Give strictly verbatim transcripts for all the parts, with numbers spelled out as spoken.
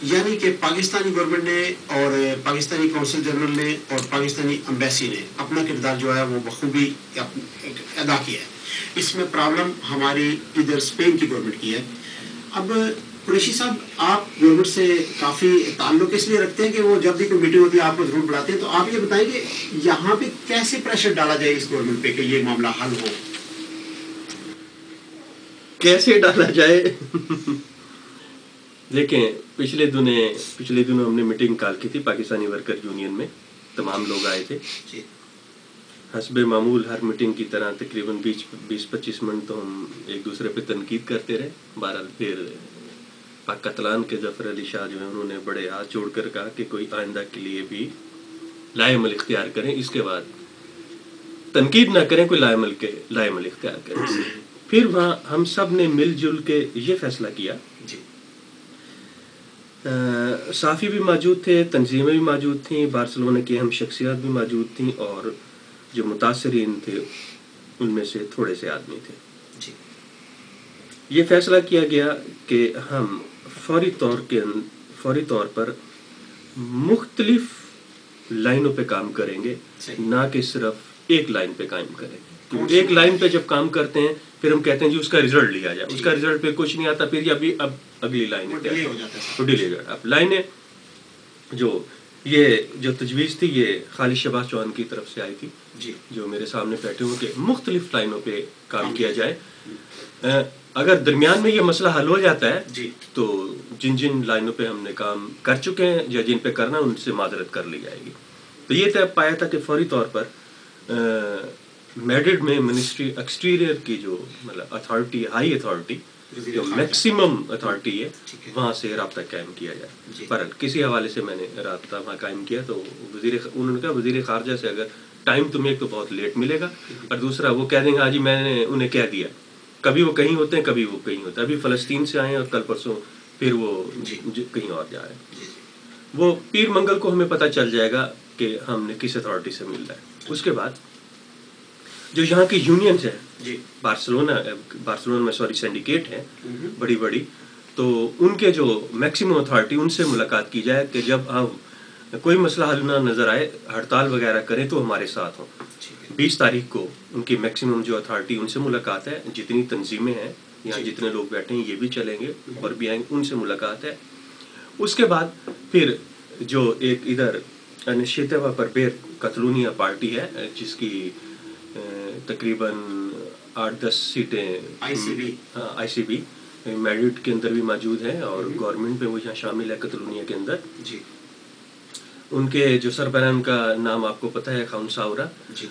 یعنی کہ پاکستانی گورنمنٹ نے اور پاکستانی کونسل جنرل نے اور پاکستانی امبیسی نے اپنا کردار جو ہے وہ بخوبی ادا کیا ہے. اس میں پرابلم ہماری ادھر اسپین کی گورنمنٹ کی ہے. اب قریشی صاحب آپ گورنمنٹ سے کافی تعلق اس لیے رکھتے ہیں کہ وہ جب بھی کوئی میٹنگ ہوتی ہے آپ کو ضرور بلاتے ہیں, تو آپ یہ بتائیں کہ یہاں پہ کیسے پریشر ڈالا جائے اس گورنمنٹ پہ کہ یہ معاملہ حل ہو؟ کیسے ڈالا جائے دیکھیں, پچھلے دنوں پچھلے دنوں ہم نے میٹنگ کال کی تھی پاکستانی ورکر یونین میں, تمام لوگ آئے تھے. حسب معمول ہر میٹنگ کی طرح تقریباً بیس بیس پچیس منٹ تو ہم ایک دوسرے پہ تنقید کرتے رہے. بہرحال پھر پاک قتلان کے ظفر علی شاہ جو ہیں انہوں نے بڑے ہاتھ جوڑ کر کہا کہ کوئی آئندہ کے لیے بھی لائے عمل اختیار کریں, اس کے بعد تنقید نہ کریں, کوئی لائے عمل کے لائے عمل اختیار کریں. پھر وہاں ہم سب نے مل جل کے یہ فیصلہ کیا, صحافی بھی موجود تھے, تنظیمیں بھی موجود تھیں, بارسلونا کی اہم شخصیات بھی موجود تھیں, اور جو متاثرین تھے ان میں سے تھوڑے سے آدمی تھے. یہ فیصلہ کیا گیا کہ ہم فوری طور کے فوری طور پر مختلف لائنوں پہ کام کریں گے, نہ کہ صرف ایک لائن پہ قائم کریں گے. ایک لائن پہ جب کام کرتے ہیں پھر ہم کہتے ہیں جی اس کا رزلٹ لیا جائے, اس کا رزلٹ پہ کچھ نہیں آتا, پھر ابھی اب اگلی لائن ڈیلے ہو جاتا. اب لائنیں جو یہ جو تجویز تھی یہ خالد شہباز چوہان کی طرف سے آئی تھی, جو میرے سامنے بیٹھے ہوں کہ مختلف لائنوں پہ کام کیا جائے. اگر درمیان میں یہ مسئلہ حل ہو جاتا ہے تو جن جن لائنوں پہ ہم نے کام کر چکے ہیں یا جن پہ کرنا ان سے معذرت کر لی جائے گی. تو یہ طے پایا تھا کہ فوری طور پر میڈرڈ میں منسٹری ایکسٹیریئر کی جو مطلب اتھارٹی ہائی اتھارٹی جو میکسیمم اتھارٹی ہے وہاں سے رابطہ قائم کیا جائے. پر کسی حوالے سے میں نے رابطہ وہاں قائم کیا تو وزیر انہوں نے کہا وزیر خارجہ سے اگر ٹائم تمہیں ایک تو بہت لیٹ ملے گا, اور دوسرا وہ کہہ دیں گے ہاں جی میں نے انہیں کہہ دیا. کبھی وہ کہیں ہوتے ہیں کبھی وہ کہیں ہوتے ہیں. ابھی فلسطین سے آئے ہیں اور کل پرسوں پھر وہ کہیں اور جا رہے ہیں. وہ پیر منگل کو ہمیں پتہ چل جائے گا کہ ہم نے کس اتھارٹی سے مل رہا ہے. اس کے بعد جو یہاں کی یونینز ہیں بارسلونا بارسلونا میں سوری سینڈیکیٹ ہیں بڑی بڑی, تو ان کے جو میکسیمم اتھارٹی ان سے ملاقات کی جائے کہ جب ہم کوئی مسئلہ حل نہ نظر آئے ہڑتال وغیرہ کریں تو ہمارے ساتھ ہوں. بیس تاریخ کو ان کی میکسیمم جو اتھارٹی ان سے ملاقات ہے, جتنی تنظیمیں ہیں یہاں جتنے لوگ بیٹھے ہیں یہ بھی چلیں گے اور بھی آئیں گے, ان سے ملاقات ہے. اس کے بعد پھر جو ایک ادھر انشیتوا پربیر کتلونیا پارٹی ہے جس کی تقریباً آٹھ دس سیٹیں آئی سی بی میڈرڈ کے اندر بھی موجود ہیں اور گورنمنٹ میں وہ یہاں شامل ہے کتلونیا کے اندر. ان کے جو سربراہ کا نام آپ کو پتہ ہے خاؤن ساورا,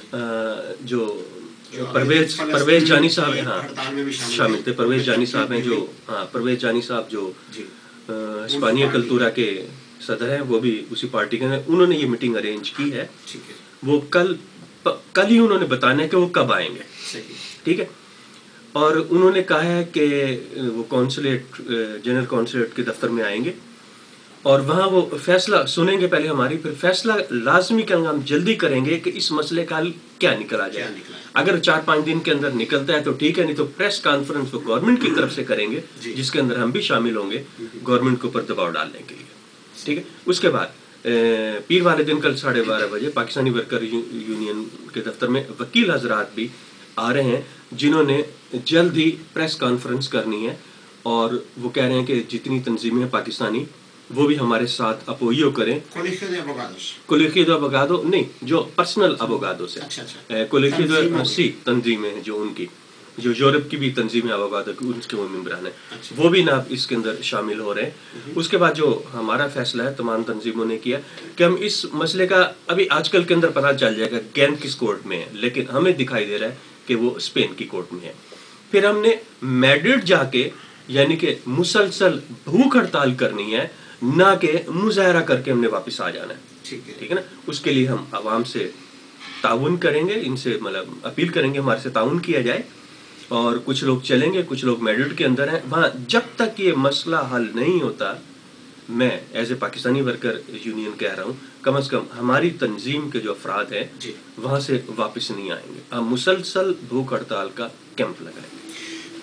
جو پرویز پرویز جانی صاحب ہیں, ہاں شامل تھے. پرویز جانی صاحب ہیں جو ہاں پرویز جانی صاحب جو ہسپانیہ کلتورا کے صدر ہیں, وہ بھی اسی پارٹی کے ہیں. انہوں نے یہ میٹنگ ارینج کی ہے. وہ کل کل ہی انہوں نے بتانا ہے کہ وہ کب آئیں گے, ٹھیک ہے. اور انہوں نے کہا ہے کہ وہ کونسلیٹ جنرل کونسلیٹ کے دفتر میں آئیں گے اور وہاں وہ فیصلہ سنیں گے پہلے ہماری, پھر فیصلہ لازمی کریں گے, ہم جلدی کریں گے کہ اس مسئلے کا حل کیا نکلا جائے. اگر چار پانچ دن کے اندر نکلتا ہے تو ٹھیک ہے, نہیں تو پریس کانفرنس وہ گورنمنٹ کی طرف سے کریں گے جس کے اندر ہم بھی شامل ہوں گے گورنمنٹ کے اوپر دباؤ ڈالنے کے لیے, ٹھیک ہے. اس کے بعد پیر والے دن کل ساڑھے بارہ بجے پاکستانی ورکر یونین کے دفتر میں وکیل حضرات بھی آ رہے ہیں جنہوں نے جلد ہی پریس کانفرنس کرنی ہے, اور وہ کہہ رہے ہیں کہ جتنی تنظیمیں ہیں پاکستانی وہ بھی ہمارے ساتھ اپوئیو کریں. کولیگیو دو ابوگادو نہیں, جو پرسنل ابوگادو سے کولیگیو دو سی تنظیمیں ہیں جو ان کی جو یورپ کی بھی تنظیمیں ابوگادو کی ان کے وہ ممبران ہیں, وہ بھی نا اس کے اندر شامل ہو رہے ہیں. اس کے بعد جو ہمارا فیصلہ ہے تمام تنظیموں نے کیا کہ ہم اس مسئلے کا ابھی آج کل کے اندر پتہ چل جائے گا گین کس کورٹ میں ہے, لیکن ہمیں دکھائی دے رہا ہے کہ وہ اسپین کی کورٹ میں ہے. پھر ہم نے میڈرڈ جا کے یعنی کہ مسلسل بھوک ہڑتال کرنی ہے, نہ کہ مظاہرہ کر کے ہم نے واپس آ جانا ہے, ٹھیک ہے نا. اس کے لیے ہم عوام سے تعاون کریں گے, ان سے مطلب اپیل کریں گے ہمارے سے تعاون کیا جائے, اور کچھ لوگ چلیں گے, کچھ لوگ میڈرڈ کے اندر ہیں. وہاں جب تک یہ مسئلہ حل نہیں ہوتا میں as a Pakistani worker union کہہ رہا ہوں کم از کم ہماری تنظیم کے جو افراد ہیں وہاں سے واپس نہیں آئیں گے. ہم مسلسل بھوک ہڑتال کا کیمپ لگائیں گے.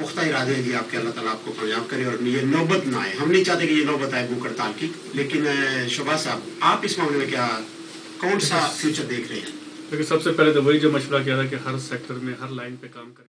पुख्ता इरादे हैं जी आपके, अल्लाह ताला आपको कामयाब करे और ये नौबत ना आए. हम नहीं चाहते कि ये नौबत आए भूख हड़ताल की. लेकिन शहबाज साहब, आप इस मामले में क्या कौन सा फ्यूचर देख रहे हैं? लेकिन सबसे पहले तो वही जो मशवरा किया था कि हर सेक्टर में हर लाइन पे काम करें.